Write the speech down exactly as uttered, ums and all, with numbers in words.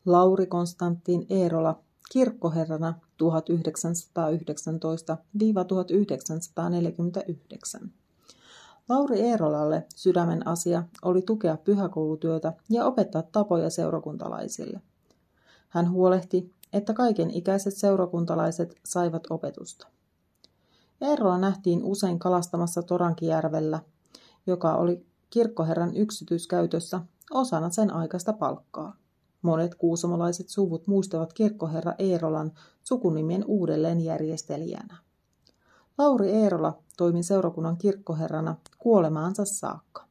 Lauri Konstantin Eerola kirkkoherrana tuhatyhdeksänsataayhdeksäntoista - tuhatyhdeksänsataaneljäkymmentäyhdeksän. Lauri Eerolalle sydämen asia oli tukea pyhäkoulutyötä ja opettaa tapoja seurakuntalaisille. Hän huolehti, että kaiken ikäiset seurakuntalaiset saivat opetusta. Eerola nähtiin usein kalastamassa Torankijärvellä, joka oli kirkkoherran yksityiskäytössä osana sen aikaista palkkaa. Monet kuusamolaiset suvut muistavat kirkkoherra Eerolan sukunimien uudelleenjärjestelijänä. Lauri Eerola toimi seurakunnan kirkkoherrana kuolemaansa saakka.